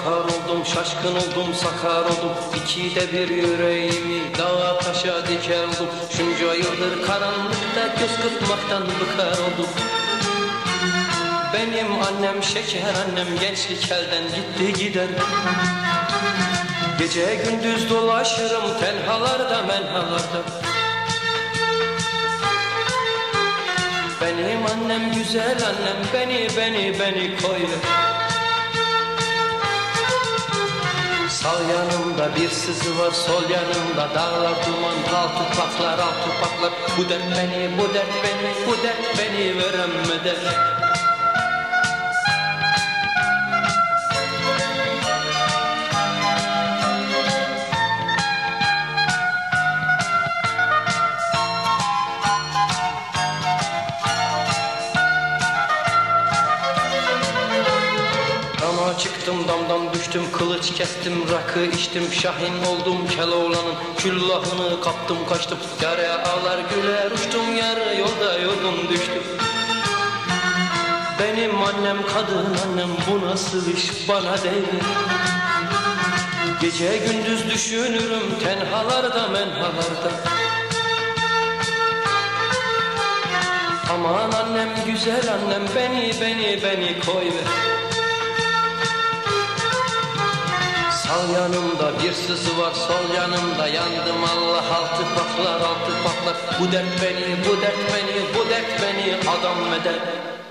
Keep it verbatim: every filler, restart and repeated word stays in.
bahar oldum, şaşkın oldum, sakar oldum. İkide bir yüreğimi dağa taşa diker oldum. Şunca yıldır karanlıkta göz kırpmaktan bıkar oldum. Benim annem şeker annem, gençlik elden gitti gider. Gece gündüz dolaşırım tenhalarda menhalarda. Benim annem güzel annem, beni beni beni koyver. Sağ yanımda bir sızı var, sol yanımda dağlar duman, al topaklar al topaklar. Bu dert beni, bu dert beni, bu dert beni veremeden. Çıktım damdan düştüm, kılıç kestim, rakı içtim, şahin oldum Keloğlan'ın küllahını kaptım kaçtım. Yare ağlar güler uçtum, yarı yolda yorgun düştüm. Benim annem kadın annem, bu nasıl iş bana değil. Gece gündüz düşünürüm tenhalarda menhalarda. Aman annem güzel annem, beni beni beni koyver. Sağ yanımda bir sızı var, sol yanımda yandım Allah, altı paklar altı paklar. Bu dert beni, bu dert beni, bu dert beni adam eder.